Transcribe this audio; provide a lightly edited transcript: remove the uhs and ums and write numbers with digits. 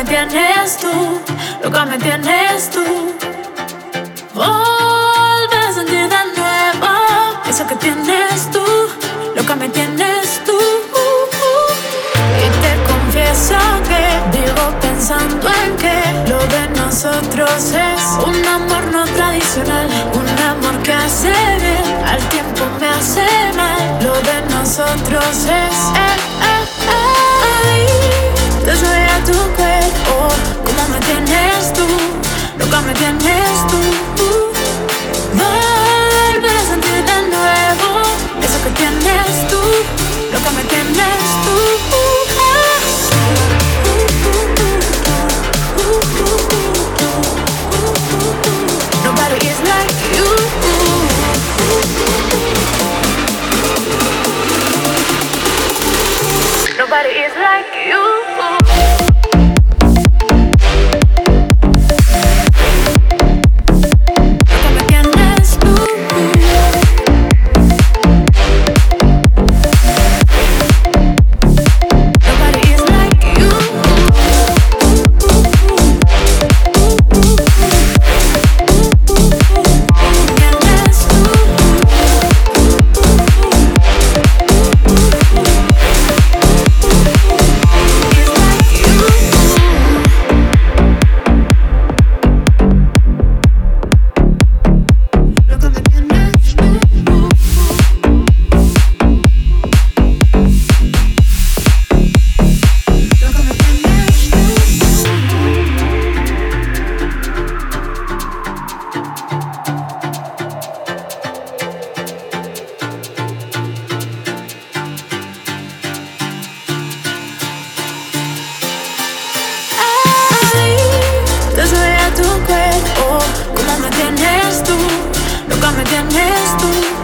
me tienes tú, loca me tienes tú. Vuelve a sentir de nuevo eso que tienes tú, loca me tienes tú. Y te confieso que vivo pensando en que lo de nosotros es un amor no tradicional, un amor que hace bien, al tiempo me hace mal. Lo de nosotros es te soy a tu cuerpo, como me tienes tú, loca me tienes tú. Vuelve a sentir de nuevo eso que tienes tú, loca me tienes tú. Nobody is like you. Nobody is like you. Te soy a tu cuerpo, como me tienes tú, loca me tienes tú.